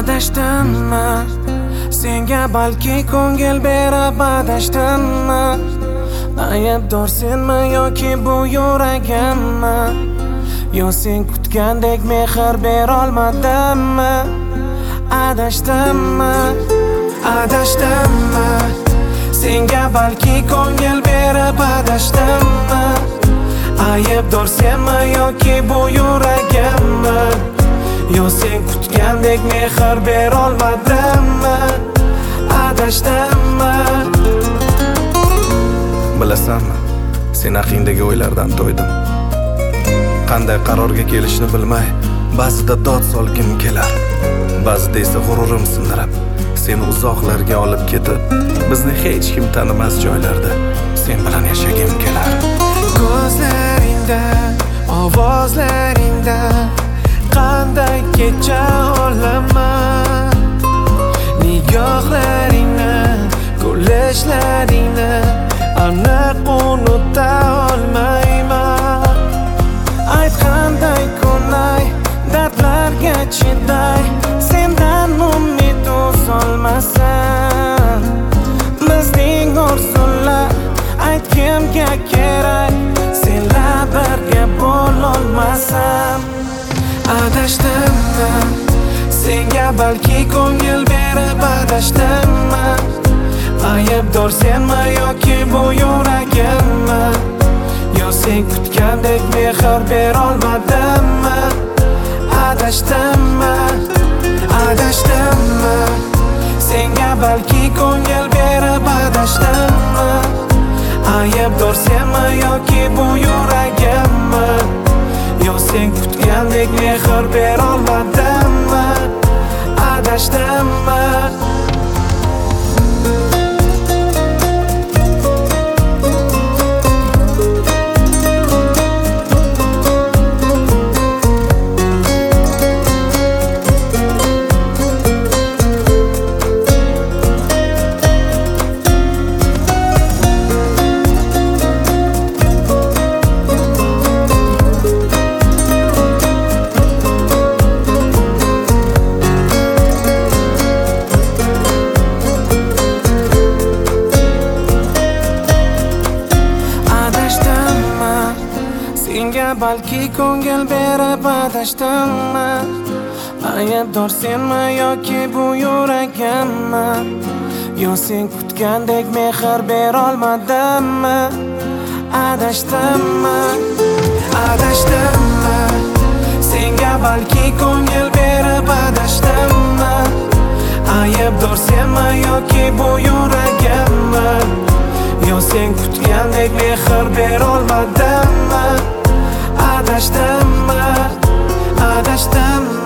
Adashdimmi? Senga balki ko'ngil berib adashdimmi? Aybdor senmi yoki bu yuragimmi? Yo sen kutgandek mehr berolmadimmi? Adashdimmi? Adashdimmi? Senga balki ko'ngil berib adashdimmi? Aybdor senmi yoki bu yuragimmi? Yo sen kutgandek mehr berolmadimmi? Adashdimmi? Bilasanmi, sen haqingdagi o'ylardan to'ydim. Qanday qarorga kelishni bilmay, ba'zida dod solgim kelar, ba'zida esa g'ururim sindirib, seni uzoqlarga olib ketib, bizni hech kim tanimas joylarda sen bilan yashagim kelar. Ko'zlaringda, ovozlaringda qanday kecha olaman? Nigohlaringni, kulishlaringni aniq unuta olmayman. Ayt qanday kunay, dardlarga chiday, sendan umid uzolmasam. Bizning orzular ayt kimga kerak, senlar birga bo'lolmasam. Adashdimmi? Senga balki ko'ngil berib adashdimmi? Aybdor senmi yoki bu yuragimmi? Yo sen kutgandek mehr berolmadimmi? Adashdimmi? Adashdimmi? Senga balki ko'ngil berib adashdimmi? Aybdor senmi yoki bu yuragimmi? Yo sen kutgandek mehr berolmadimmi? Adashdimmi? Senga balki ko'ngil berib adashdimmi? Aybdor senmi yoki bu yuragimmi? Yo sen kutgandek mehr berolmadimmi? Adashdimmi? Adashdimmi? Senga balki ko'ngil berib adashdimmi? Aybdor senmi yoki bu yuragimmi? Yo sen kutgandek mehr berolmadimmi? Adashdimmi? Adashdimmi?